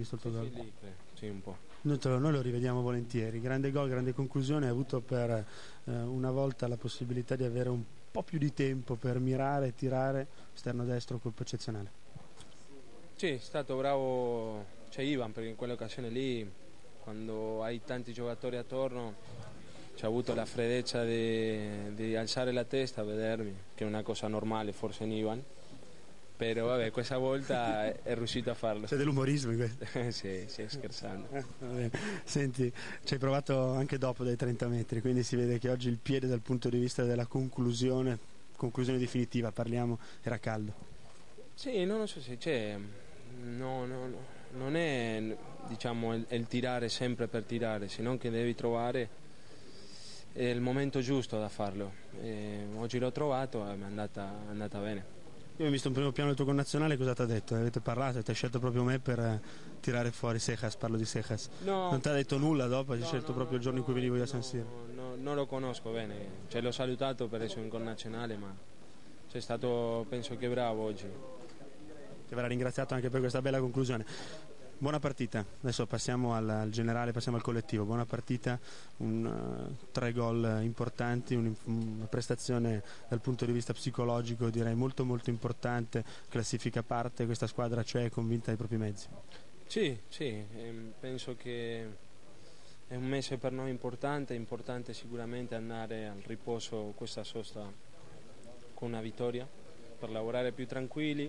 visto il tuo gol? Sì, un po'. Noi lo rivediamo volentieri, grande gol, grande conclusione, hai avuto per una volta la possibilità di avere un po' più di tempo per mirare e tirare, esterno destro, colpo eccezionale. Sì, è stato bravo, c'è Ivan, perché in quell'occasione lì, quando hai tanti giocatori attorno, c'è avuto la freddezza di alzare la testa a vedermi, che è una cosa normale forse in Ivan, però vabbè, questa volta è riuscito a farlo. C'è dell'umorismo in questo? Sì, scherzando. Senti, ci hai provato anche dopo dai 30 metri, quindi si vede che oggi il piede dal punto di vista della conclusione definitiva, parliamo, era caldo. Sì, non so se c'è, non è diciamo il tirare sempre per tirare, sino che devi trovare il momento giusto da farlo. Oggi l'ho trovato e mi è andata bene. Io ho visto un primo piano del tuo connazionale, cosa ti ha detto? Avete parlato, ti hai scelto proprio me per tirare fuori Cejas, parlo di Cejas. No, non ti ha detto nulla dopo, hai scelto proprio il giorno in cui venivo io a San Siro? Non lo conosco bene, l'ho salutato per essere un connazionale, ma sei stato, penso che bravo oggi. Ti verrà ringraziato anche per questa bella conclusione. Buona partita, adesso passiamo al generale, passiamo al collettivo. Buona partita, 3 gol importanti, una prestazione dal punto di vista psicologico direi molto molto importante, classifica a parte, questa squadra c'è, è convinta dei propri mezzi. Sì, penso che è un mese per noi importante sicuramente andare al riposo questa sosta con una vittoria per lavorare più tranquilli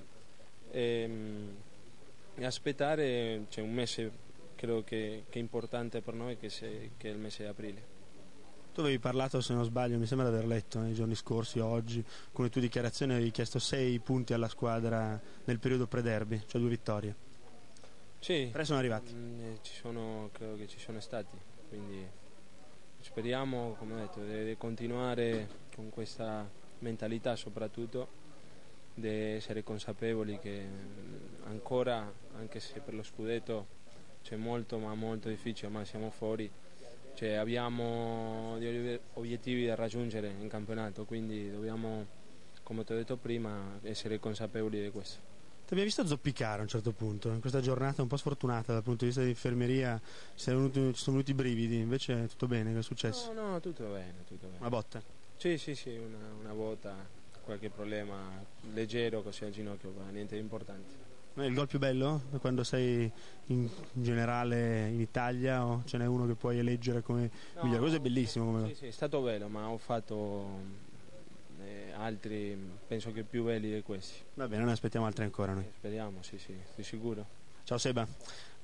e aspettare, c'è un mese credo che è importante per noi che è il mese di aprile. Tu avevi parlato, se non sbaglio, mi sembra di aver letto nei giorni scorsi, oggi, con le tue dichiarazioni avevi chiesto 6 punti alla squadra nel periodo pre-derby, cioè 2 vittorie. Sì, 3 sono arrivati. Credo che ci sono stati, quindi speriamo, come ho detto, di continuare con questa mentalità, soprattutto di essere consapevoli che ancora, anche se per lo scudetto c'è molto ma molto difficile, ma siamo fuori, abbiamo degli obiettivi da raggiungere in campionato, quindi dobbiamo, come ti ho detto prima, essere consapevoli di questo. Ti abbiamo visto zoppicare a un certo punto, in questa giornata un po' sfortunata dal punto di vista dell'infermeria, ci sono venuti i brividi, invece tutto bene, che è successo? No, tutto bene. Una botta? Sì, una botta, qualche problema leggero così al ginocchio, ma niente di importante. Ma è il gol più bello quando sei in generale in Italia, o ce n'è uno che puoi eleggere come migliore? Questo è bellissimo come gol. Sì, è stato bello, ma ho fatto altri, penso che più belli di questi. Va bene, noi aspettiamo altri ancora noi. Speriamo, sì, sei sicuro. Ciao Seba.